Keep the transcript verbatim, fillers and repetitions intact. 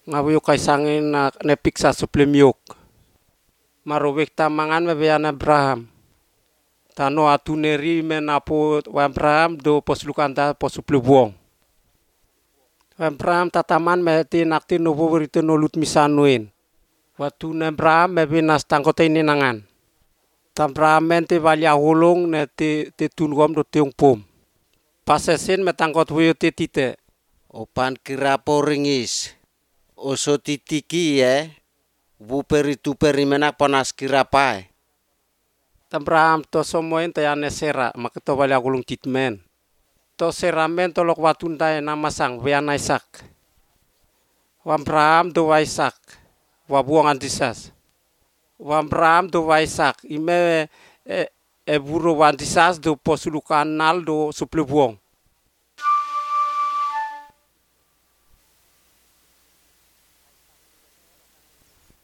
ngawiyo kay sangin na nepiksa suplemiok. Marowek tamangan mebean Abraham. Tano atuneri menapo Abraham do poslukanta posuplebuong. Abraham tataman meheti nakti nopo berito nolut misanuin. Waktu Abraham mebinas tangkota ini nangan. Abraham mente valia holong ne te te tunwam do teung pom. Pasesin metangkot wuyo te tite. Opan kirapo ringis. Oso titiki ya. Buperi tuperi menak panas kirapai. Abraham to somoin te ane sera maketo valia holong titmen. To seramen to lok watunda namasang weana Isak. Abraham do Isak. Wabuang antisas. Abraham do Isak. Ime e, e buro antisas do posulukan nal do suplebuong.